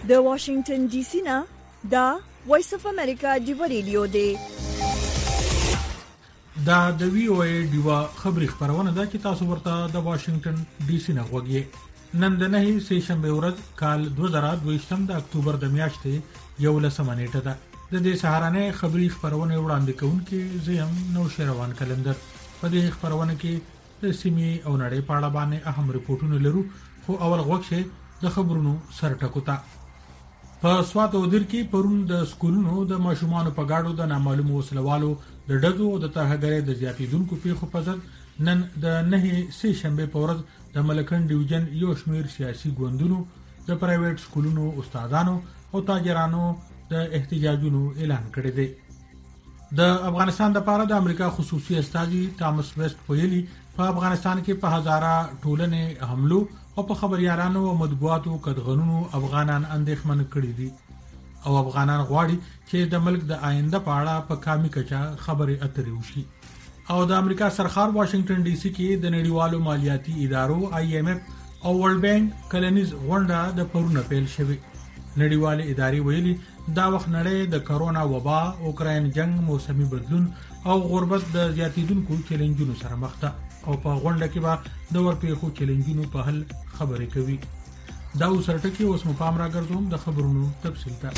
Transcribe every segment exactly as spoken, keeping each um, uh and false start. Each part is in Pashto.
د واشنگټن ډي سي نه دا وایس اف امریکا دی ریډیو دی. دا د وی او ای دیوا خبری خبرونه ده چې تاسو ورته د واشنگټن ډي سي نه غوږی. نن د نه سه شنبه ورځ کال دوه زره دوه د اکتوبر د میاشتې یو لسمه نیټه ده. د دې سهارانه خبری خبرونه وړاندې کوونکې زیم نو شروان کلندر. په دې خبرونه کې د سیمې او نړۍ په اړه باندې اهم ریپورتونه لرو، خو اول غوښه د خبرونو سر ټکوتا. په سوات او در کې پرون د سکولونو د ماشومان په گاډو د نامعلومو وسلوالو د ډزو او د ترهګرۍ د زیاتیدونکو پیښو په ضد نن د نه سه شنبه په ورځ د ملکن ډیویژن یو شمیر سیاسي ګوندونو د پرایویټ سکولونو استادانو او تاجرانو د احتجاجونو اعلان کړی دی. د افغانستان د پاره د امریکا خصوصي استازي تامس ویسټ ویلي په افغانستان کې په هزاره ټولنې حملو او په خبريالانو او مطبوعاتو قدغنونو افغانان اندېښمن کړي دي او افغانان غواړي چې د ملک د آینده په اړه په کامي کچا خبرې اترې وشي. او د امریکا سرخار واشنگټن ډي سي کې د نړیوالو مالیاتي ادارو آی ایم اف او ورلد بانک کلنیز غونډه د پرونه پیل شوه. نړیوالې ادارې ویلي دا وخت نړۍ د کرونا وبا، اوکراین جنگ، موسمي بدلون او غربت د زیاتیدونکو چیلنجونو سره مخ ده او په غونډه کې به د ورپېښو چیلنجونو په حل خبرې کوي. دا وسرټه کې اوس مو پام راګرځوم د خبرونو تفصیل ته.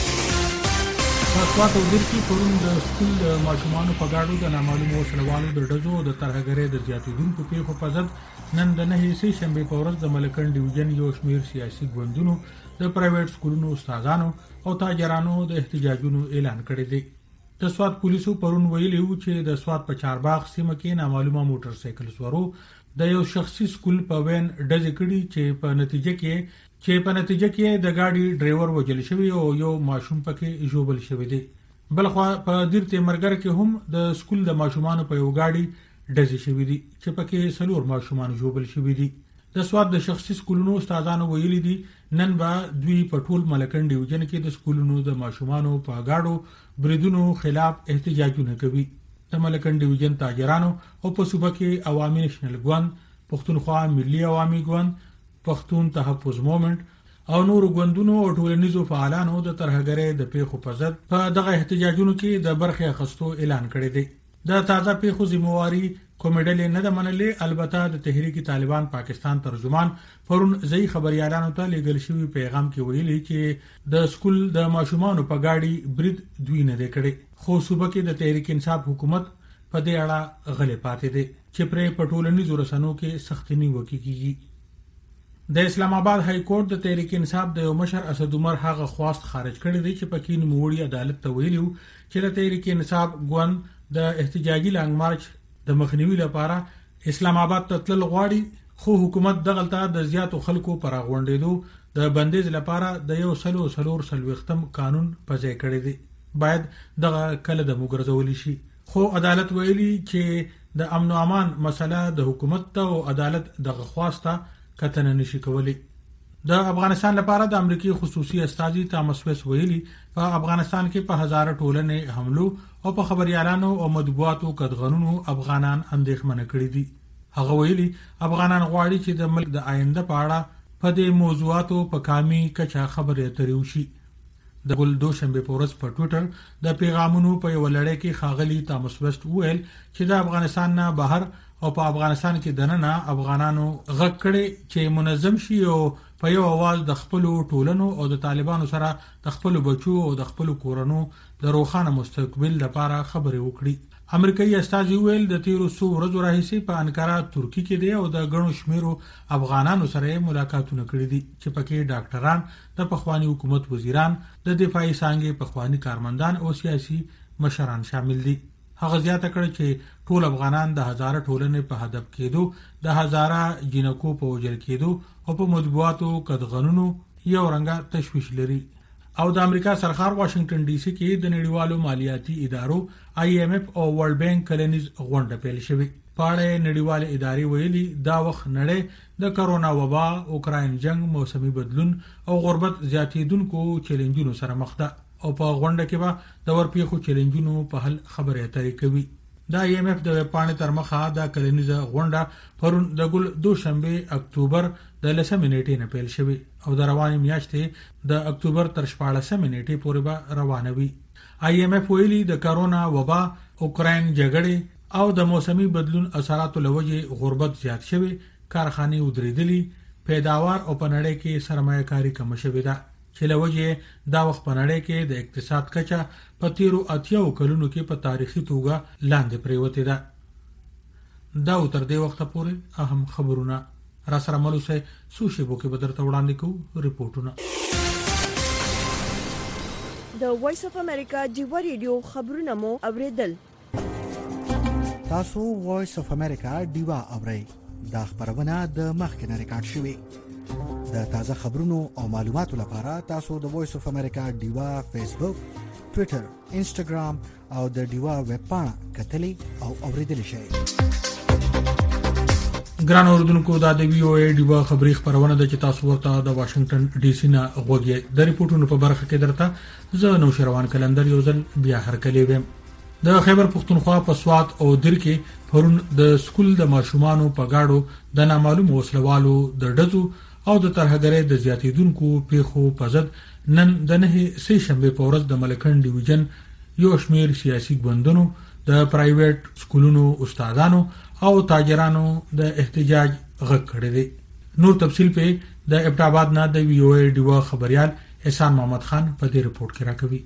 په سوات او در کې پرون د سکول د ماشومانو په گاډو د نامعلومو وسلوالو د ډزو او د ترهګرۍ د زیاتیدونکو پیښو په ضد نن د نه سه شنبه په ورځ د ملکن ډیویژن یو شمیر سیاسي ګوندونو د پرایویټ سکولونو استادانو او تاجرانو د احتجاجونو اعلان کړی دی. د سوات پولیسو پرون ویلي وو چې د سوات په چارباغ سیمه کې نامعلومه موټر سایکل سوارو د یو شخصي سکول په وین ډزې کړي چې په نتیجه کې چې په نتیجه کې د گاډي ډرایور وجل شوی او یو ماشوم پکې ژوبل شوی دی. بلخوا په دیرته مرګر کې هم د سکول د ماشومانو په یو گاډي ډزې شوی دي چې پکې سلور ماشومان ژوبل شوی دي. د سوات د شخصي سکولونو استادانو ویلي دي نن به دوی په ټول ملکن ډیویژن کې د سکولونو د ماشومانو په گاډو بریدونو خلاف احتجاجونه کوي. د ملکن ډیویژن تاجرانو او په صوبه کې عوامي نېشنل ګوند، پښتونخوا ملي عوامي ګوند، پښتون تحفظ موومېنټ او نور ګوندونو او ټولنیزو فعالانو د ترهګرۍ د پیښو په ضد په دغه احتجاجونو کې د برخې اخیستو اعلان کړی دی. د تازه پیښو ذمہواری کومیډل نه د منلې. البته د تحریک طالبان پاکستان ترجمان پرون ځای خبريالانو ته لېږل شوی پیغام کې ویلي چې د سکول د ماشومانو په گاډي برید دوی نه کړي، خو صوبه کې د تحریک انصاف حکومت په دې اړه غلې پاتې دي چې پرې په ټولنیزو رسنیو کې سختي نیوکه کیږي. د اسلام آباد های کورټ د تحریک انصاف د یو مشر اسد عمر هغه خواست خارج کړی دی چې پکې نوموړي عدالت ته ویلو چې د تحریک انصاف ګوند د احتجاجي لانګ مارچ د مخنیوي لپاره اسلام آباد ته تل غواړي، خو حکومت دغلطه د زیاتو خلکو پر غونډېدو د بندیز لپاره د یو سلو سلور سلوختم قانون پځای کړی دی. باید دغه کله د مګرځول شي، خو عدالت ویلي چې د امن او امان مسله د حکومت ته او عدالت دغه خواسته کتنه نشي کولی. د افغانستان لپاره د امریکای خصوصي استازي تامس ویسټ ویلي په افغانستان کې په هزاره ټولنې حملو او په خبريالانو او مطبوعاتو قدغنونو افغانان اندېښمن کړي دي. هغه ویلي افغانان غواړي چې د ملک د آینده په اړه په دې موضوعاتو په کامي کچا خبرې اترې وشي. د ګل دوشنبه په ورځ په ټوئیټر د پیغامونو په یو لړۍ کې خاغلی تامس ویسټ ویل چې د افغانستان نه بهر او په افغانستان کې دننه افغانانو غږ کړي چې منظم شي او په یو आवाज د خپل ټولنو او د طالبانو سره د خپل بچو او د خپل کورونو د روښانه مستقبل لپاره خبرې وکړي. امریکایي استازي ویل د تیرو څو ورځې راهیسې په انکارا ترکی کې دی او د غنو شمیرو افغانانو سره ملاقاتونه کړي دي چې پکې ډاکټران، د پخوانی حکومت وزیران، د دفاعي څانګې پخوانی کارمندان او سیاسي مشران شامل دي. هغه زیاته کړ چې ټول افغانان د هزاره ټولنې په هدف کېدو، د هزاره جنکو په وجل کېدو او په مطبوعاتو قدغنونو یو رنګه تشویش لري. او د امریکا سرخار واشنگټن ډي سي کې د نړیوالو مالیاتي ادارو آی ایم اف او ورلد بانک کلنیز غونډه پیل شوه. پاړې نړیوال ادارې ویلي دا وخت نړۍ د کرونا وبا، اوکراین جنگ، موسمي بدلون او غربت زیاتیدونکو چیلنجونو سره مخ ده او په غونډه کې به د ورپېښو چیلنجونو په حل خبرې اترې کوي. د آی ایم اف د پاڼې تر مخه د کلنیزه غونډه پرون د ګل دوشنبه اکتوبر د لسمې نیټې نه پیل شوی او د روانې میاشتې د اکتوبر تر شپاړسمې نیټې پورې به روانه وي. آی ایم اف ویلي د کرونا وبا، اوکراین جګړې او د موسمي بدلون اثراتو لوجې غربت زیات شوی، کارخانې ودرېدلې، پیداوار او پنړې کې سرمایه کاری کم شوې ده چې لوجې دا وخت پنړې کې د اقتصاد کچه په تیرو اتیاو کلونو کې په تاریخي توګه لاندې پریوتې ده. دا تر دې وخت پورې اهم خبرونه را سره ملوسه سوشي بوکي بدر ته وړاندې کوو ریپورتونه. د وایس اف امریکا دیو ریډیو خبرونه مو اوریدل. تاسو وایس اف امریکا دیوا اورئ. دا خبرونه د مخکنه ریکارډ شوی. د تازه خبرونو او معلوماتو لپاره تاسو د وایس اف امریکا دیوا فیسبوک، ټوئیټر، انسټاګرام او د دیوا ویب پاڼه کتلی او اوریدلی شئ. ګران اوردونکو دا د وی او ای دیوا خبری خبرونه د چې تاسو ورته د واشنگټن ډي سي نه غوږی د ریپورتونو په برخه کې درته زه نو شروان کلندر یو ځل بیا هرکلی ویم. د خیبر پختونخوا په سوات او در کې پرون د سکول د ماشومانو په گاډو د نامعلوم وسلوالو د ډزو او د ترهګرۍ د زیاتیدونکو پیښو په ضد نن د نه سه شنبه په ورځ د ملکن ډیویژن یو شمیر سیاسي ګوندونو، د پرایویټ سکولونو استادانو او تاجرانو د احتجاج غږ کړی دی. نور تفصیل په د ابټاباد نه د وی او ای ډیوا خبريال احسان محمد خان په دې رپورت کې راکوي.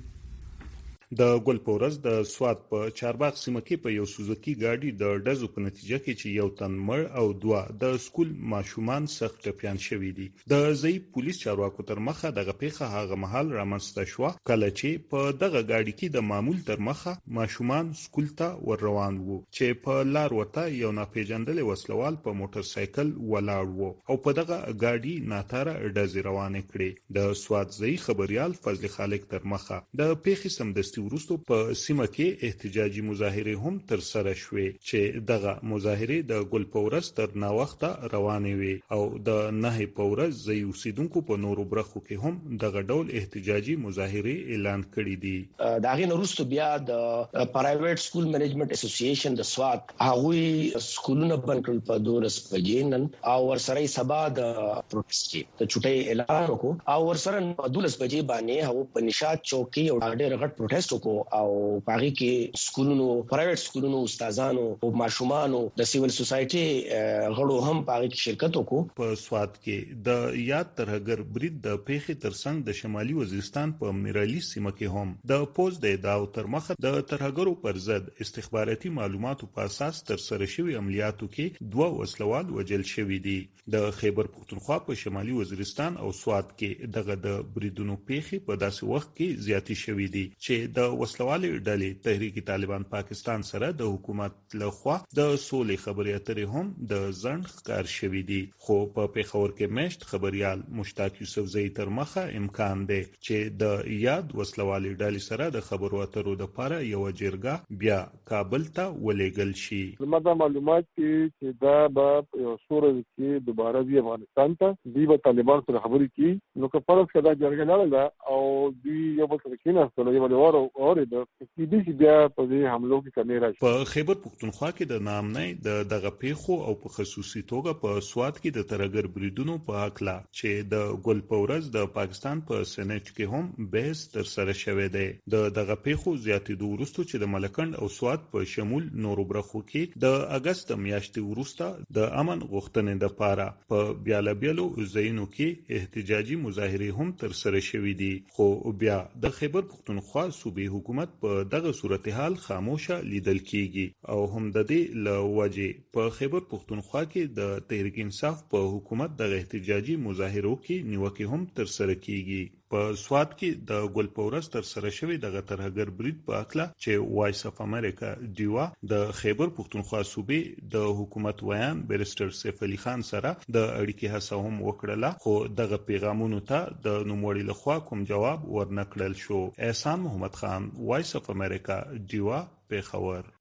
د ګل پورز د سواد په چارباغ سیمه کې په یو سوزوکی گاډي د ډزو په نتیجه کې چې یو تن مړ او دوا د سکول ماشومان سخت ټپيان شوي دي. د ځای پولیس چارواکو تر مخه دغه پیښه هغه مهال رامنځته شو کله چې په دغه گاډي کې د معمول تر مخه ماشومان سکول ته ور روان وو چې په لار ورته یو ناپېژندل وسلوال په موټر سایکل ولاړ وو او په دغه گاډي ناتاره ډزې روانې کړې. د سواد ځای خبريال فضل خالق تر مخه د پیښې سمدستي ورستو په سیمه کې احتجاجي مظاهره هم تر سره شوې چې دغه مظاهره د ګل پورس تر نا وخته روانې وي او د نه پورس ځای اوسیدونکو په نورو برخو کې هم دغه ډول احتجاجي مظاهره اعلان کړې دي. دا غي نورستو بیا د پرایویټ سکول منیجمنت اسوسییشن د سواد هغه سکولونه بند کړل په دولس بجې نن او ورسره سبا د پروټیست د چټي اعلان وکړ او ورسره په دولس بجې باندې هغه په نشاط چوکي او ډېر غټ پروټیست کو او پاغي کې سکولونو، پرایویټ سکولونو استادانو او ماشومانو د سیول سوسایټي غړو هم پاغي کې شرکت وکړو. په سواد کې د یاد ترهګر برید د پیښې ترڅنګ د شمالي وزیرستان په میرالی سیمه کې هم د پوز د ادعاو تر مخه د ترهګرو پر ضد استخباراتي معلوماتو په اساس تر سره شوی عملیاتو کې دوه وسلوال وجل شوی دي. د خیبر پختونخوا په شمالي وزیرستان او سواد کې دغه د بریدونو پیښې په داسې وخت کې زیاتې شوې دي چې د وسلوالي ډلې تحریک طالبان پاکستان سره د حکومت لخوا د سولې خبرې اترې هم د ځنډ ښکار شوې دي. خو په پیښور کې مشت خبريال مشتاق یوسفزئی تر مخه امکان دی چې د یاد وسلوالي ډلې سره د خبرو اترو لپاره یو جرګه بیا کابل ته ولېږل شي. زموږ معلومات چې دا به یو سورې کې دوباره دی افغانستان ته دی به طالبان سره خبرې کوي نو که فرض کړه جرګه لاله او دی یو بل سره کېناستل یو بل ورو اور د دې بیا په دې حملو کې کمی راشي. په خیبر پختونخوا کې د نامنۍ د دغه پیښو او په خصوصي توګه په سواد کې د ترهګر بریدونو په حقله چې د ګل پورز د پاکستان په سېنات کې هم بحث تر سره شوی دی. د دغه پیښو زیاتېدو وروسته چې د ملکند او سواد په شمول نورو برخو کې د اگست میاشتې وروسته د امن غوښتنې لپاره په بیاله بیلو ځایونو کې احتجاجي مظاهره هم تر سره شوې دي. خو بیا د خیبر پختونخوا صوبې حکومت په دغه صورتحال خاموشه لیدل کیږي او هم د دې لوجه په خیبر پختونخوا کې د تحریک انصاف په حکومت د احتجاجي مظاهرو کې نیوکه هم تر سره کیږي. په سواد کې د ګل پورس تر سره شوی د غترهګر برید په اکلا چې وایس اف امریکا دیوا د خیبر پختونخوا صوبې د حکومت ویان بیرستر سیف علي خان سره د اړیکې هڅه هم وکړه خو دغه پیغامونو ته د نوموړي لخوا کوم جواب ورنکړل شو. احسان محمد خان، وایس اف امریکا دیوا، پیښور.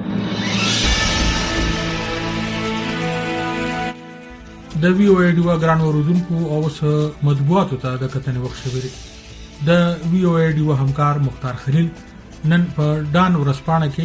د وی او ای ډیوا ګران اوردونکو او اوس مطبوعاتو ته د کتنې وخت شوی. د وی او ای ډیوا همکار مختار خلیل نن په ډان ورسپانه کې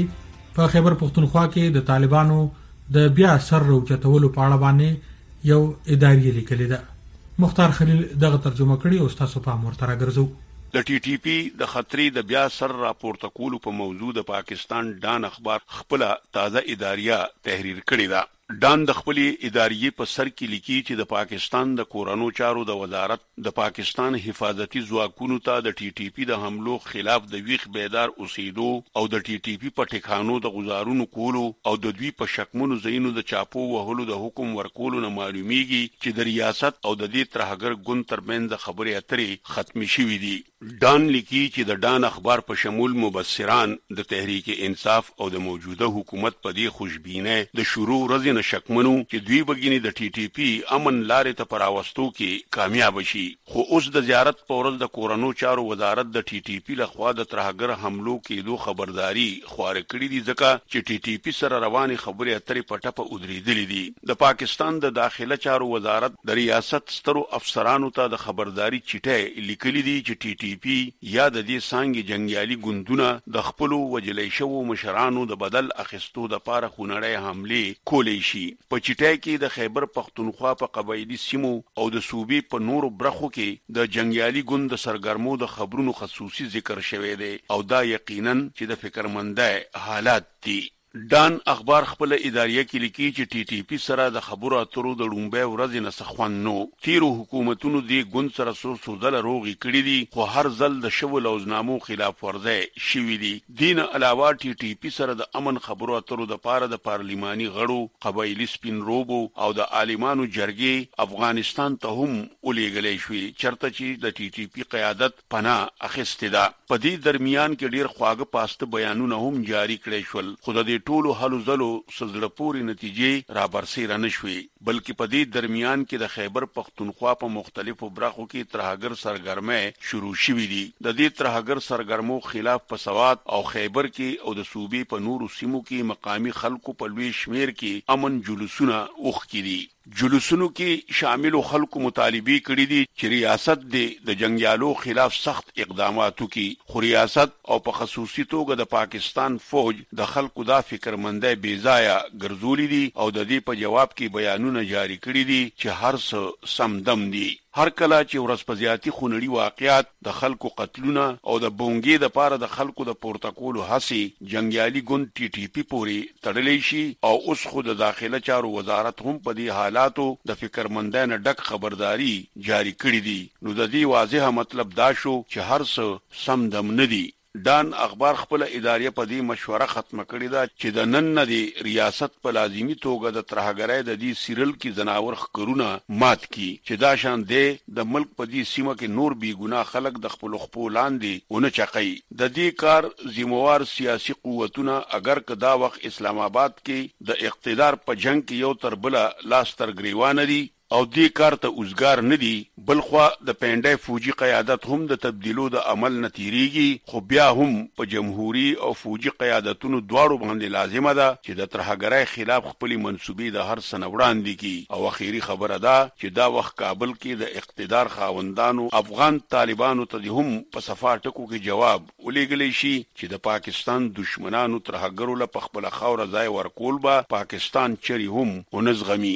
په خیبر پختونخوا کې د طالبانو د بیا سر روچتولو په اړه باندې یو اداري لیکل ده. مختار خلیل دغه ترجمه کړي او تاسو په امر تر راګرځو. د ټي ټي پی د خطرې د بیا سر راپورته کولو په موضوع د پاکستان ډان اخبار خپل تازه اداریه تحریر کړی ده. ډان د خپل اداریه په سر کې لیکي چې د پاکستان د کورونو چارو د وزارت د پاکستان حفاظتي ځواکونو ته د ټي ټي پی د حملو خلاف د ویخ بیدار اوسېدو او د ټي ټي پی په ټکانو د غزارونو کولو او د دوی په شکمنو زینو د چاپو وهلو د حکم ورکولو نه معلومیږي چې د ریاست او د دې ترهګر ګوند ترمنځ خبرې اترې ختمي شوې دي. ډان لیکي چې د ډان اخبار په شمول مبصران د تحریک انصاف او د موجوده حکومت په دې خوشبینه د شروع ورځې شکمنو چې دوی بګینی د ټي ټي پی امن لارې ته پراوستو کې کامیاب شي. خو اوس د زیارت په ورځ د کورونو چارو وزارت د ټي ټي پی لخوا د ترهګر حملو کېدو خبرداري خواره کړې دي ځکه چې ټي ټي پی سره رواني خبرې اترې په ټپه ودرېدلې دي. د پاکستان د داخله چارو وزارت د ریاست سترو افسرانو ته د خبرداري چټه لیکلې دي چې ټي ټي پی یا د دې څنګه جنگیالي ګوندونه د خپل وجلې شوو مشرانو د بدل اخیستو د پاره خونړی حمله کولې شي. په چټای کې د خیبر پختونخوا په قبایلی سیمو او د صوبې په نورو برخو کې د جنگیالي ګوند د سرګرمو د خبرونو خصوصي ذکر شوی دی او دا یقینا چې د فکرمنده حالات دي. ډان اخبار خپل اداریه کې لیکي چې ټي ټي پی سره د خبرو اترو د لومبه ورځ نه سخوان نو تیرو حکومتونو دی ګوند سره سو سودل روغي کړی دي خو هر ځل د شو لوزنامو خلاف ورزه شوی دي. دین علاوه ټي ټي پی سره د امن خبرو اترو د پاره د پارلیماني غړو قبایلی سپین روبو او د عالمانو جرګې افغانستان ته هم ولېګلې شوې چرته چې د ټي ټي پی قیادت پناه اخیسته ده. په دې درمیان کې ډیر خواږه پاسته بیانونه هم جاری کړي شول خو د ټولو حلو زلو سزړه پوري نتیجې را برسېره نشوي بلکې په دې درمیان کې د خیبر پختونخوا په مختلفو برخو کې ترهګر سرګرمۍ شروع شوې دي. د دې ترهګر سرګرمو خلاف په سوات او خیبر کې او د صوبې په نورو سیمو کې مقامی خلکو په لوی شمیر کې امن جلوسونه اوخ کړي. جلوسونو کې شامل خلکو مطالبه کړي دي چې ریاست د جنگیالو خلاف سخت اقدامات وکړي خو ریاست او په خصوصي توګه د پاکستان فوج د خلکو دا فکرمنده بې ځایه ګرځولي دي او د دې په جواب کې بیانونه جاری کړي دي چې هر څه سمدم دي. هر کله چې ورسپزیاتی خونړي واقعیات د خلکو قتلونه او د بونګې د پاره د خلکو د پورتکولو هڅې جنگیالي ګوند ټي ټي پی پوري تړلې شي او اوس خو د داخله چارو وزارت هم په دې حالاتو د فکرمندانه ډک خبرداري جاری کړې دي. نو د دې واضحه مطلب دا شو چې هر څه سمدم نه دي. ډان اخبار خپل اداریه په دې مشوره ختمه کړې ده چې د نن نه دی ریاست په لازمی توګه د ترهګرۍ د دې سیرل کې زناور خکرونه مات کی چې دا شان دی د ملک په دې سیمه کې نور بی ګناه خلک د خپل خپل لاندې ونه چقي. د دې کار ذمہوار سیاسي قوتونه اگر که دا وخت اسلام آباد کې د اقتدار په جنگ کې یو تر بل لاس تر گریوان دي او دې کار ته اوسګار نه دي بلخوا د پینډای فوجي قیادت هم د تبدیلو د عمل نتیریږي خو بیا هم په جمهوریت او فوجي قیادتونو دواړو باندې لازمه ده چې د ترهګرۍ خلاف خپل منسوبې د هر سنه وړاندې کی او اخیری خبره ده چې دا وخت کابل کې د اقتدار خاوندانو افغان طالبانو ته هم په صفا ټکو کې جواب ولېګلې شي چې د پاکستان دشمنانو ترهګرو له خپل خاور ځای ورکول به پاکستان چری هم ونزغمي.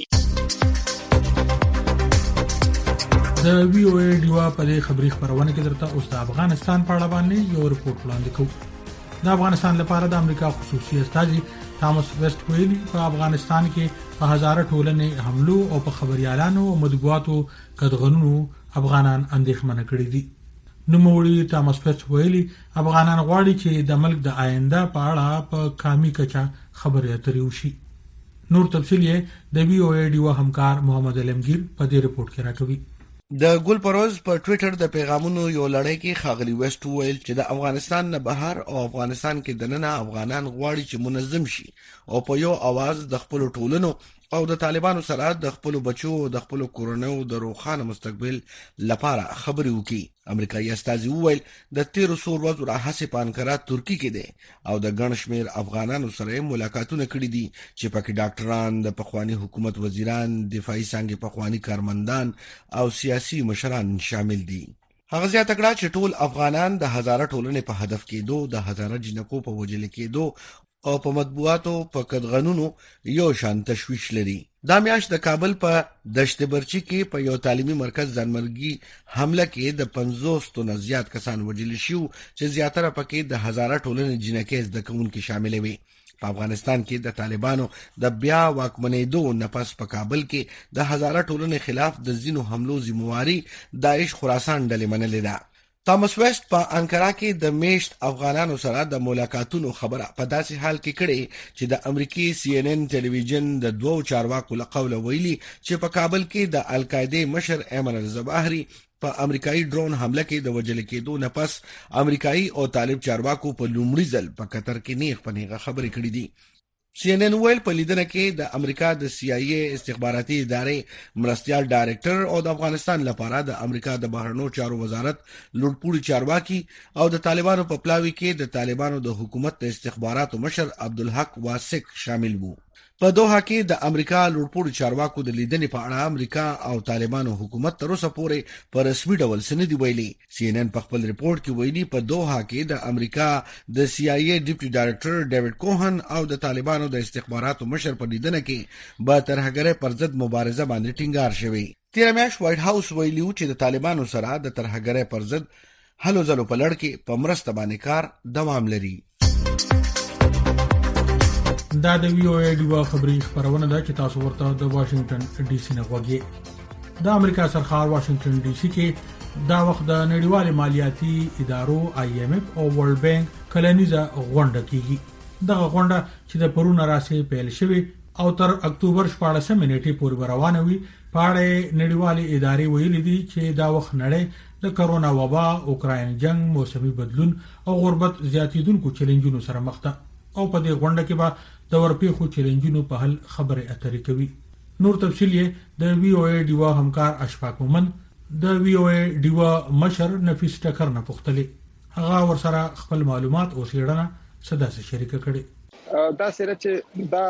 د وی او ای ډیوا په دې خبري خبرونه کې درته اوس د افغانستان په اړه باندې یو رپورت وړاندې کوو. د افغانستان لپاره د امریکا خصوصي استازي تامس ویسټ ویلي په افغانستان کې په هزاره ټولنې حملو او په خبريالانو او مطبوعاتو کډغنونو افغانان اندېښمن کړي دي. نوموړي تامس ویسټ ویلي افغانان غواړي چې د ملک د آینده په اړه په کامي کچا خبرې اترې وشي. نور تفصیل یې د وی او ای ډیوا همکار محمد علمگیر په دې رپورت کې راکوي. د ګل پروز په ټوئیټر د پیغامونو یو لړۍ کې خاغلی ویسټ ویل چې د افغانستان نه بهر او افغانستان کې دننه افغانان غواړي چې منظم شي او په یو आवाज د خپل ټولنو او د طالبانو سره د خپل بچو او د خپل کورونو د روښانه مستقبل لپاره خبرې وکړي. امریکایي استازي وویل د تیرو څو ورځو راهیسې په انقره ترکی کې دي او د ګڼ شمېر افغانانو سره ملاقاتونه کړي دي چې پکې ډاکټران، د پخوانی حکومت وزیران، دفاعي څانګې پخوانی کارمندان او سیاسي مشران شامل دي. هغه زیاته کړه چې ټول افغانان د هزاره ټولنې په هدف کېدو، د هزاره جنکو په وجل کېدو او په مطبوعاتو په قدغنونو یو شان تشویش لري. دا میاشت د کابل په دشت برچی کې په یو تعلیمي مرکز ځانمرګي حمله کې د پنځوس تنه زیات کسان وژل شو چې زیاتره پکې د هزاره ټولنې جنکې زده کوونکي شامل وي. په افغانستان کې د طالبانو د بیا واکمنېدو نفس په کابل کې د هزاره ټولنې خلاف د زینو حملو ذمہواری داعش خراسان ډلې منلې ده. تامس ویسټ په انکارا کې د میشت افغانانو سره د ملاقاتونو خبره په داسې حال کې کړي چې د امریکای سی ان ان ټلویزیون د دوو چارواکو له قوله ویلي چې په کابل کې د القاعده مشر ایمن الزواهری په امریکایي ډرون حمله کې د وژل کېدو نه پس امریکایي او طالب چارواکو په لومړي ځل په قطر کې نیغ په نیغه خبرې کړې دي. سی ان ان ویل په لیدنه کې د امریکا د سی آی ای استخباراتي ادارې مرستيال ډایریکټر او د افغانستان لپاره د امریکا د بهرنیو چارو وزارت لوړپوړي چارواکي او د طالبانو په پلاوي کې د طالبانو د حکومت د استخباراتو مشر عبدالحق واسق شامل وو. په دوحه کې د امریکا لوړپوړي چارواکو د لیدنې په اړه امریکا او طالبانو حکومت تر اوسه پورې په رسمي ډول سندې ویلي. سی ان ان په خپل ریپورت کې ویلي په دوحه کې د امریکا د سی آی ای ډیپټي ډایریکټر ډیوډ کوهن او د طالبانو د استخباراتو مشر په لیدنه کې به ترهګرۍ پر ضد مبارزه باندې ټینګار شوی. تیر میاشت وایټ هاوس ویلي چې د طالبانو سره د ترهګرۍ پر ضد هلو ځلو په لړ کې په مرسته باندې کار دوام لري. دا د وی او ای ډیوا خبري خبرونه ده چې تاسو ورته د واشنگټن ډي سي نه غوږی. د امریکا سرخار واشنگټن ډي سي کې دا وخت د نړیوال مالیاتي ادارو آی ایم اف او ورلد بانک کلنیزه غونډه کیږي. دغه غونډه چې د پرونه راسي پیل شوی او تر اکتوبر شپاړسمه نیټه پورې روانه وي. پاړې نړیوال ادارې ویلي دي چې دا وخت نړۍ د کرونا وبا، اوکراین جنگ، موسمي بدلون او غربت زیاتیدونکو چیلنجونو سره مخ ده او په دې غونډه کې به د ورپېښو چیلنجونو په حل خبرې اترې کوي. نور تفصیل یې د وی او ای ډیوا همکار اشفاق مومن د وی او ای ډیوا مشر نفیس ټکر نه پوښتلې. هغه ورسره خپل معلومات او سیړنه صدا سره شریک کړي. دا سره چې دا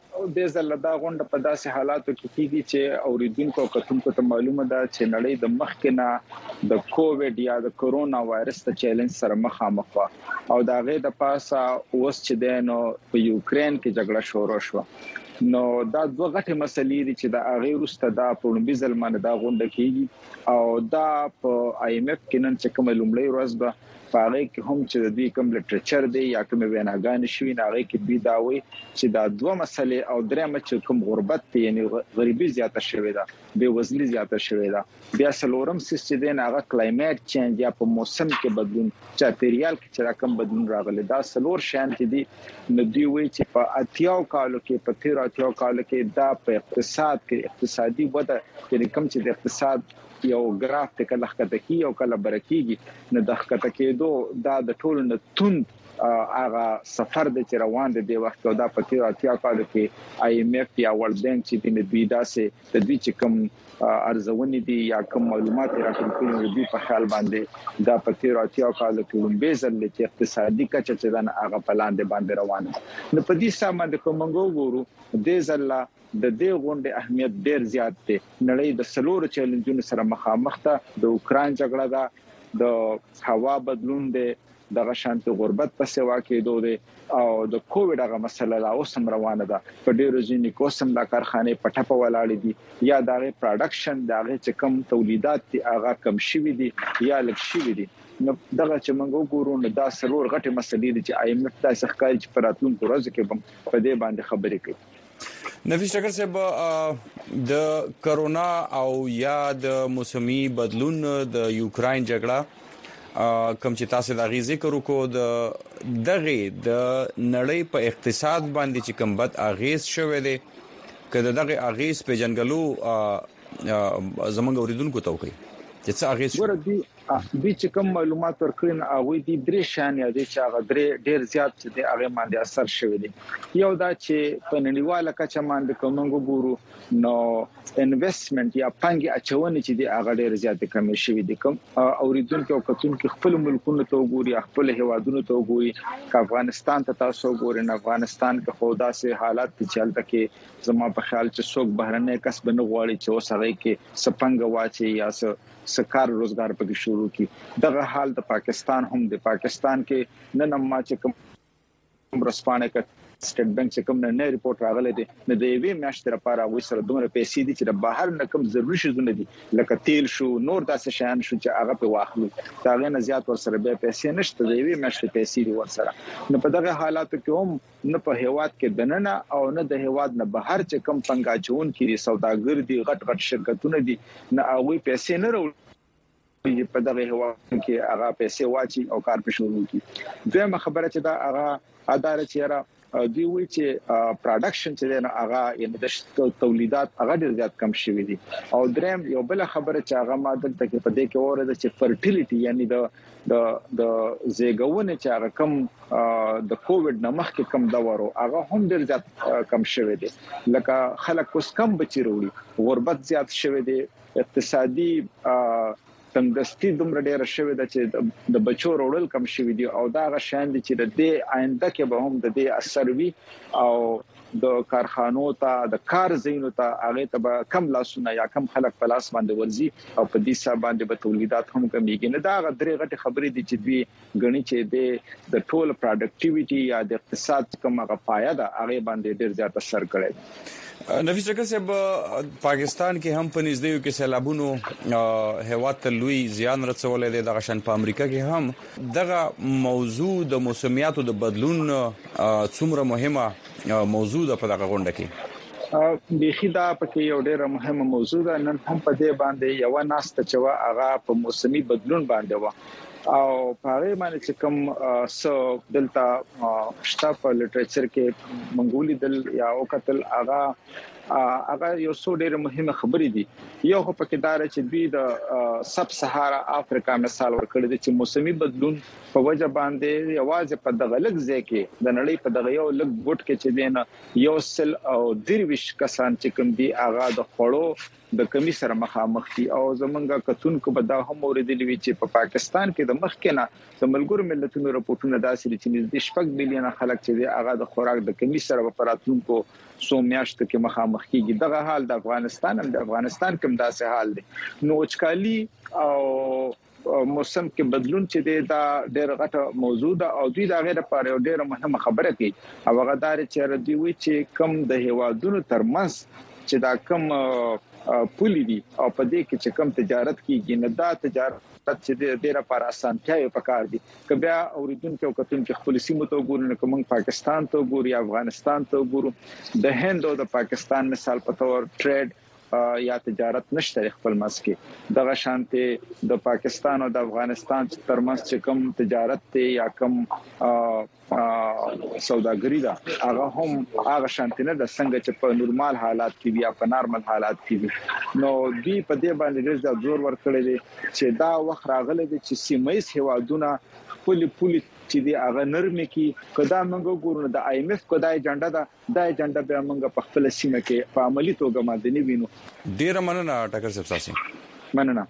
د زل دا غونډه په داسې حالاتو کې کیږي چې اوریدونکو کتونکو ته معلومه ده چې نړۍ د مخکنه د کووډ یا د کرونا وایرس ته چیلنج سره مخامخ و او دا غي د پاسه اوس چې دینو په یوکرين کې جګړه شروع شو. نو دا دوه غټه مسلې دي چې د اغه وروسته دا په لومبي ځلمانه دا غونډه کیږي او دا په آی ایم اف کې نن چې کوم لومړی ورځ به پاره کې هم چې د دې کوم لټریچر دی یا کوم ویناګان شوي نه هغه کې بي دا وي چې دا دوه مسلې او درېمه چې کوم غربت دی یعنی غریبي زیاته شوې ده، بے وزلي زیاته شوې ده، بیا سلورم سیس چې دی هغه کلایمټ چینج یا په موسم کې بدلون، چاپیریال کې چې کوم بدلون راغلی دا سلور شان چې دی نو دی وی چې په اتیاو کالو کې په تیر اتیاو کالو کې دا په اقتصاد کې اقتصادي وده چې کوم چې د اقتصاد یو ګراف ته کله ښکته کی او کله برکیږي نه د ښکته کېدو دا د ټولو نه توند هغه سفر د روان دي د وخت او دا په تیر اتیا کالو کې آی ایم اف یا ورلد بانک چې د دوی داسې د دوی چې کوم ارزونې دي یا کوم معلومات راټول کړي دي په خیال باندې دا په تیر اتیا کالو کې لومبي ځل چې اقتصادي کچه چې دا هغه پلان دی باندې روان نو په دې سامان د کومنګو ګورو د ځل د دې غونډې اهمیت ډیر زیات دی. نړۍ د سلور چیلنجونو سره مخامخ ده، د اوکراین جګړه ده، د هوا بدلون دی، د غشانت غربت په سیوا کې دوه دی او د کووډ هغه مسله لا اوسم روانه ده. په ډیرو ځینې کوسم د کارخانه په ټپه ولاړې دي یا دغه پروډکشن دغه چې کم تولیدات دي هغه کم شوي دي یا لږ شوي دي. نو دغه چې موږ وګورو نو دا سلور غټه مسلې دي چې آی ایم اف تاسو ښکاري چې پراتون پروژه کې په دې باندې خبرې کوي. نفیس ټکر صاحب د کرونا او یا د موسمي بدلون د یوکراین جګړه کوم چې تاسو د غي ذکر وکړو د دغه د نړۍ په اقتصاد باندې چې کوم بد اغیز شوه دي کله دغه اغیز په جنګلو زمونږ اوریدونکو ته وکړي چې څه اغیز ورته دوی چې کوم معلومات ورکړي نه هغه دي درې شان یا دي چې هغه درې ډیر زیات چې د هغه باندې اثر شوی دی. یو دا چې په نړیواله کچه باندې کومنګ ګورو نو انویسټمنټ یا پنګي اچونه چې دی هغه ډیر زیات کمی شوی دی. کوم اوریدونکو او کتونکو خپل ملکونو ته وګوري، خپل هوادونو ته وګوري، افغانستان ته تاسو وګورئ نه افغانستان کې خدا سي حالات چې چلته کې زما په خیال چې څوک بهرنۍ کسب نه غواړي چې وسغه کې سپنګ واچي یا سکار روزګار پکې شروع کی. دغه حال د پاکستان هم د پاکستان کې نن ما چې کوم رسپانه ک سټیټ بانک چې کوم نه ریپورت راغلی دی نو د یوې میاشتې لپاره وې سره دومره پیسې دي چې د بهر نه کوم ضروري شیزونه دي لکه تیل شو نور داسې شیان شو چې هغه په واخلو دا غي نه زیات ور سره به پیسې نشته د یوې میاشتې پیسې دي ور سره نو په دغه حالاتو کې هم نه په هیواد کې دننه او نه د هیواد نه بهر چې کوم پنګاچون کې سوداګر دي غټ غټ شرکتونه دي نه هغه پیسې نه وروړي په دغه هیواد کې هغه پیسې واچي او کار په شروع کی دغه خبره چې دا هغه اداره چې را دی وی چې پروډکشن چې نه هغه یعنی د تولیدات هغه ډیر زیات کم شوی دي او دریم یو بل خبره چې هغه ماده ته کې په دې کې اوره چې فرټیلیټي یعنی د د د زیګونه چې هغه کم د کووډ نه مخکې کم دا ورو هغه هم ډیر زیات کم شوی دي لکه خلک اوس کم بچی وروړي غربت زیات شوی دي اقتصادي تنګستی دومره ډیره شوې ده چې د بچو وروړل کم شوې دي او دا غ شان دي چې د دې آینده کې به هم د دې اثر وي او د کارخانو ته د کار زینو ته هغه ته به کم لاسونه یا کم خلک په لاس باندې ورزي او په دې سبا باندې به تولیدات هم کمیږي نه دا غ درې غټي خبرې دي چې دوی غني چې د ټول پروډکټیویټي یا د اقتصاد کومه غفایا ده هغه باندې ډیر زیات اثر کړی نفیس چکر صاحب پاکستان کې هم په نږدې کې سیلابونو هیواد ته لوی زیان رسولې ده د غشن په امریکا کې هم دغه موضوع د موسمیاتو د بدلون څومره مهمه موضوع ده په دغه غونډه کې بيخي دا پکې یو ډېر مهمه موضوع ده نن هم په دې باندې یو ناسته چې وا هغه په موسمي بدلون باندې و او په هغه باندې چې کوم سو دلته شته په لټریچر کې منګولي دل یا او قتل هغه هغه یو څو ډېر مهمه خبرې دي یو په کې دار چې دوی د سب سهارا افریقا مثال ورکړي دي چې موسمي بدلون په وجه باندې یوازې په دغه لږ ځای کې د نړۍ په دغه یو لږ ګوټ کې چې دینه یو سل او درویش کسان چې کوم دي هغه د خړو د کمی سره مخامخ دي او زمونږه کتونکو به دا هم اوریدلی وی چې په پا پاکستان کې د مخکنه د ملګرو ملتونو راپورټونه داسې دي چې د شپږ ملیونه خلک چې دي هغه د خوراک د کمی سره په راتلونکو سو میاشتو کې مخامخ کیږي دغه حال د افغانستان هم د افغانستان کوم داسې حال دی نو وچکالي او موسم کې بدلون چې دی دا ډېر غټه موضوع ده او دوی دا غیر لپاره یو ډېر مهمه خبره کوي او هغه دار چې ردی وی چې کم د هیوادونو ترمنځ چې دا کم پولی دي او په دې کې چې کم تجارت کیږي نه دا تجارت چې ډیره پر اسانتیا یو پکار دي کبه اوریدونکو کتون کې خپل سیمه ته ګورو نه کوم پاکستان ته ګورو یا افغانستان ته ګورو د هند او د پاکستان مثال په تور ټریډ یا تجارت نشته خپل مسکه دغه شانته د پاکستان او د افغانستان ترمنځ چې کوم تجارت ته یا کوم سوداګری ده هغه هم هغه شانته نه د څنګه چې په نورمال حالات کې یا په نارمل حالات کې نو دی په دې باندې ډېر زور ورکړی دی چې دا وخت راغلی دی چې سیمایي هیوادونه خپل پولی چې دی هغه نرمه کې کدا موږ ګورو د آی ایم ایف کدا ایجنډا دا د ایجنډا به موږ په خپل سیمه کې په عملی توګه ماده نه وینو ډیر مننه ټاکر صاحب تاسو مننه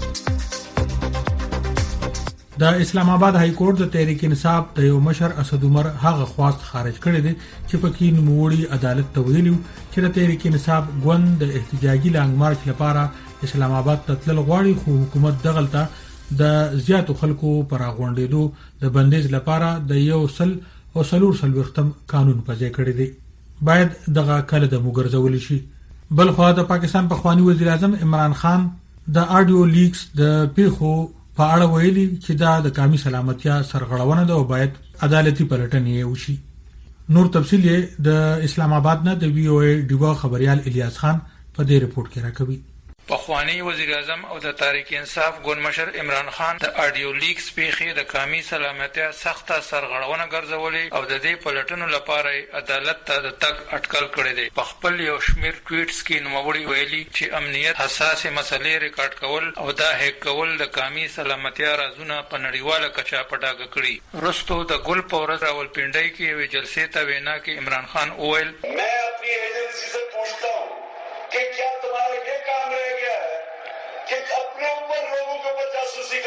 د اسلام آباد های کورټ د تحریک انصاف د یو مشر اسد عمر هغه خواست خارج کړی دی چې پکې نوموړي عدالت ته ویلو چې د تحریک انصاف ګوند د احتجاجي لانګ مارچ لپاره اسلام آباد ته تلل غواړي خو حکومت دغلطه د زیاتو خلکو پر غونډېدو د بندیز لپاره د یو سل او سلور سل وختم قانون پځې کړی دی باید دغه کله د مګرځول شي بل خو د پاکستان په خواني وزیر اعظم عمران خان د آډیو لیکس د پیخو په اړه ویلي چې دا د قومي سلامتیا سرغړونه ده او باید عدالتي پلټنې وشي نور تفصیل د اسلام آباد نه د وی او ای ډیوا خبريال الیاس خان په دې رپورت کې راکوي پخوانی وزیر اعظم او د تحریک انصاف ګوند مشر عمران خان د آډیو لیکس پیخي د قومي سلامتیا سخته سرغړونه ګرځولې او د دې پلټنو لپاره عدالت ته د تک اټکل کړی دی په خپل یو شمیر ټویټس کې نوموړي ویلي چې امنیت حساس مسلې ریکارډ کول او دا هیک کول د قومي سلامتیا رازونه په نړیواله کچه پټاګ کړي رستو د ګل پورز راولپنډۍ کې یو جلسې ته وینا کې عمران خان وویل मैं अपनी एजेंसी से पूछता हूं कि क्या तुम्हारा ये काम रह गया है कि अपने ऊपर लोगों के ऊपर जासूसी करो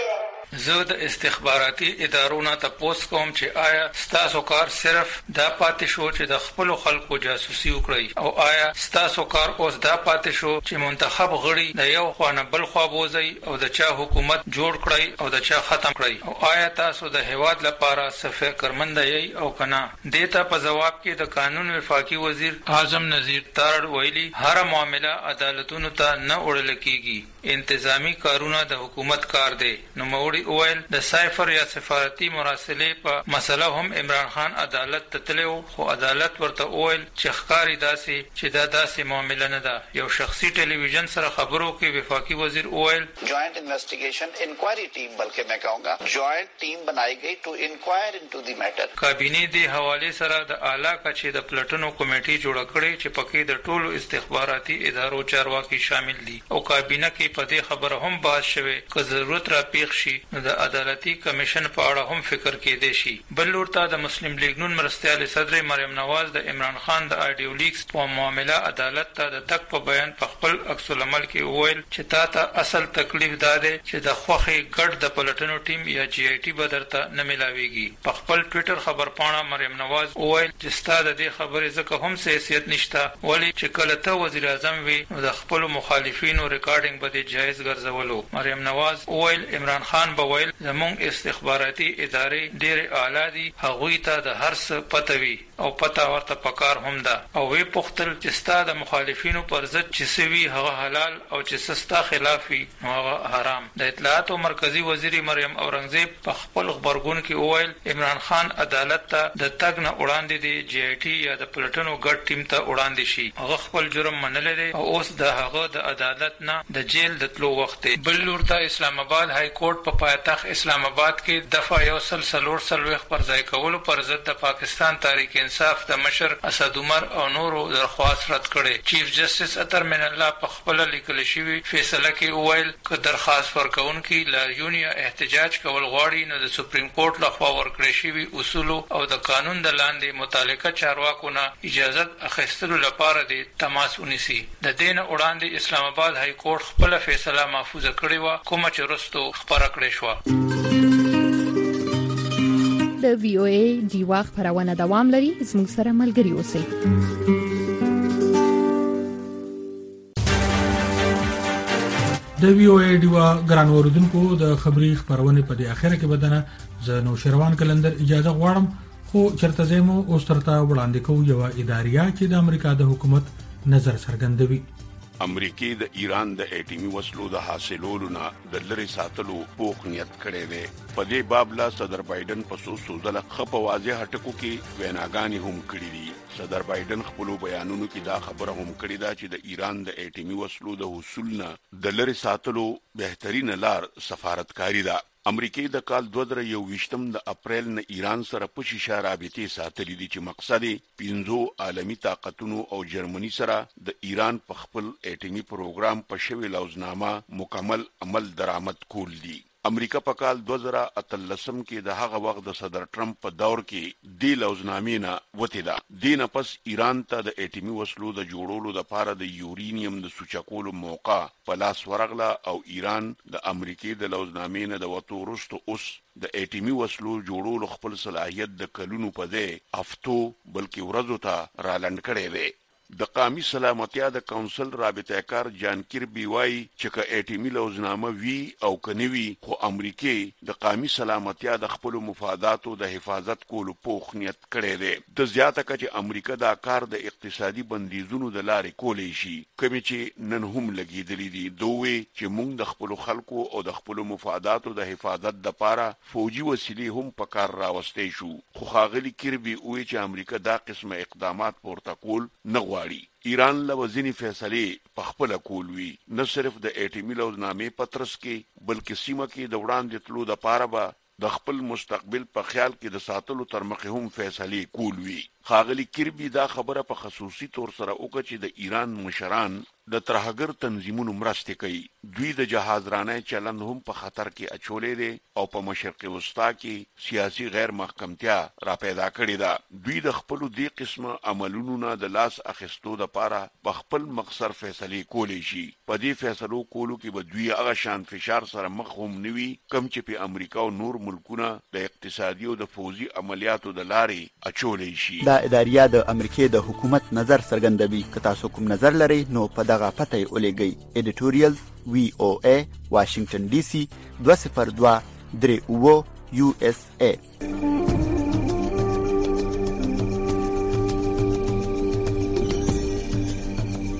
زه د استخباراتي ادارو نه تاسو کوم چې آیا ستاسو کار صرف دا پاتې شو چې د خپل خلکو جاسوسي وکړي او آیا ستاسو کار اوس دا پاتې شو چې منتخب غړي د یو خوانه بل خوا بوزي او د چا حکومت جوړ کړي او د چا ختم کړي او آیا تاسو د هیواد لپاره صفه کارمند یې او کنه دیتا په جواب کې د قانون وفاقي وزیر اعظم نذیر تارړ ویلي هر معاملہ عدالتونو ته نه وړل کیږي انتظامی کارونه د حکومت کار دی نو موري اویل د سایفر یا سفارتي مراسله په مسله هم عمران خان عدالت ته تلو خو عدالت ورته اویل چې ښکاری داسي چې دا داسې معاملہ نه ده یو شخصي ټلویزیون سره خبرو کې وفاقي وزیر اویل جوائنٹ انویسٹیگیشن انکوائری ټیم بلکې میں کہوں گا جوائنٹ ټیم بنائی گئی ټو انکوائر انٹو دی میټر کابینه دی حواله سره د اعلی کچې د پلټنو کمیټې جوړ کړې چې پکې د ټولو استخباراتي ادارو چارواکي شامل دي او کابینه کې په دې خبره هم بحث شوه چې ضرورت را پیښ شي نو د عدالتي کمیشن په اړه هم فکر کېدې شي بل ورته د مسلم لیگ نون مرستيال صدر مریم نواز د عمران خان د آډیو لیکس په معاملہ عدالت ته د تک په بیان په خپل عکس العمل کې وویل چې تا ته اصل تکلیف داده چې د خوخي ګډ د پلټنو ټیم یا جی آی ټي بدرته نه ملاويږي په خپل ټوئیټر خبر پاڼه مریم نواز وویل چې ستاسو د خبرې ځکه هم حیثیت نشته ولی چې کله ته وزیر اعظم وي د خپل مخالفینو ریکارډینګ به جایز ګرځولو مریم نواز وویل عمران خان به ویل زموږ استخباراتي ادارې ډېر اعلی دي هغوی ته د هر څه پته وي او پته ورته پکار هم ده او وی پختل چې ستاسو د مخالفینو پر ضد چې سوي هغه حلال او چې سستا خلاف وي هغه حرام د اطلاعات او مرکزی وزیر مریم اورنګزیب په خپل خبرګون کې وویل عمران خان عدالت ته د تګ نه وړاندې دی جی آی ټي یا د پلټنو ګډ ټیم ته وړاندې شي هغه خپل جرم منل دي او اوس د هغه د عدالت نه د جیل د تلو وخت دی بل ورته اسلام آباد های کورټ په پایتخت اسلام آباد کې دفعه یو سل سلور سلويخ پر ځای کولو پر ضد د پاکستان تحریک انصاف د مشر اسد عمر او نورو درخواست رد کړي چیف جسټس اتر من الله په خپل لیکل شوی فیصله کې وویل ک درخواست ورکونکي لاریون یا احتجاج کول غواړي نو د سپریم کورټ لخوا ورکړی شوی اصول او د قانون د لاندې متعلقه چارواکو نه اجازه اخیستلو لپاره د تماس ونیسي د دین وړاندې اسلام آباد های کورټ خپل فیصله محفوظ کړی و کوم چې رستو خبره کړې شو د وی او ای دیوا خبرونه دوام لري زموږ سره ملګري اوسئ د وی او ای دیوا ګران اوردونکو د خبري خبرونه په دې اخره کې بدنه ز نو شروان کلندر اجازه غواړم خو چرته زمو اوس ترته وړاندې کوم یو اداریه چې د امریکا د حکومت نظر څرګندوي امریکای د ایران د اټیمي وسلو د حاصلولو نه د لری ساتلو پوخ نیت کړی دی په دې باب لا صدر بایدن په سو سوزله خپ واضح ټکو کې ویناګانی هم کړی دي صدر بایدن خپل بیانونو کې دا خبره هم کړې ده چې د ایران د اټیمي وسلو د حصول نه د لری ساتلو بهترین لار سفارتکاری ده امریکای د کال دوه زره یو ویشتم د اپریل نه ایران سره په شیشه رابطې ساتلې دي چې مقصد پینځو عالمی طاقتونو او جرمني سره د ایران په خپل اټیمي پروګرام په شوی لوزنامه مکمل عمل درآمد کول دي امریکا په کال دوه زره اتلسم کې د هغه وخت د صدر ټرمپ په دور کې دی لوزنامې نه وته ده دینه پس ایران ته د اټیمي وسلو د جوړولو لپاره د یورینیم د سوچکولو موقع په لاس ورغله او ایران د امریکای د لوزنامې نه د وته ورستو اوس د اټیمي وسلو جوړولو خپل صلاحیت د کلونو په ځای افتو بلکې ورځو ته رالند کړي دي د قومي سلامتیا د کونسل رابطه کار جان کیربي وای چې ک اټیمي لوزنامه وی او کنيوي خو امریکای د قومي سلامتیا د خپل مفاداتو د حفاظت کولو پوخ نیت کړی دی د زیاته کچې امریکا دا کار د اقتصادي بندیزونو د لارې کولې شي کومې چې نن هم لګیدلې دي دوی چې موږ د خپل خلکو او د خپل مفاداتو د حفاظت لپاره فوجي وسیلې هم په کار راوستي شو خو خاغلی کیربي وای چې امریکا دا قسمه اقدامات پورته کول نه ایران له وزنی فیصله په خپل کول وی نه صرف د اټیمي لوزنامې پترس کې بلکې سیمه کې د وړاندې تلو د پاره به د خپل مستقبل په خیال کې د ساتلو تر مخه هم فیصله کول وی ښاغلي کیربي دا خبره په خصوصي تور سره وکړه چې د ایران مشران د ترهګر تنظیمونو مرسته کوي. دوی د جهاز رانه چلند هم په خطر کې اچولې دي او په مشرق وسطا کې سیاسي غیر محکمتیا را پیدا کړې ده. دوی د خپل دې قسمه عملونو نه د لاس اخیستو لپاره په خپل مقصر فیصله کولی شي. په دې فیصلو کولو کې به دوی هغه شان فشار سره مخ هم نوي کم چې په امریکا او نور ملکونه د اقتصادي او د فوزي عملیاتو د لارې اچولې شي. دا اداریه د امریکای د حکومت نظر څرګندوي. که تاسو کوم نظر لرئ نو په دغه پته ولېږئ. ایډیټوریال وی او ای واشنگټن ډي سي دوه صفر دوه درې اوه یو اس ای.